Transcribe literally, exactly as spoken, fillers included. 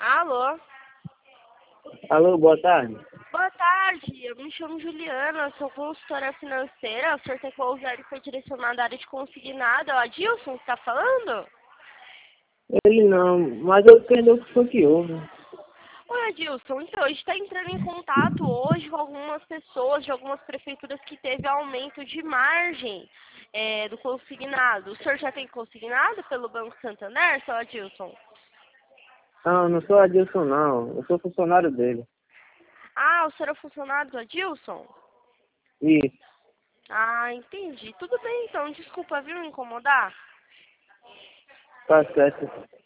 Alô? Alô, boa tarde. Boa tarde, eu me chamo Juliana, sou consultora financeira. O senhor tem que usar e foi direcionado à área de consignado. É o Adilson que está falando? Ele não, mas eu entendo o que foi que houve. Oi, Adilson. Então, a gente está entrando em contato hoje com algumas pessoas de algumas prefeituras que teve aumento de margem é, do consignado. O senhor já tem consignado pelo Banco Santander, seu Adilson? Não, não sou Adilson não, eu sou funcionário dele. Ah, o senhor é funcionário do Adilson? Isso, Ah, entendi. Tudo bem, então. Desculpa, viu, incomodar? tá certo.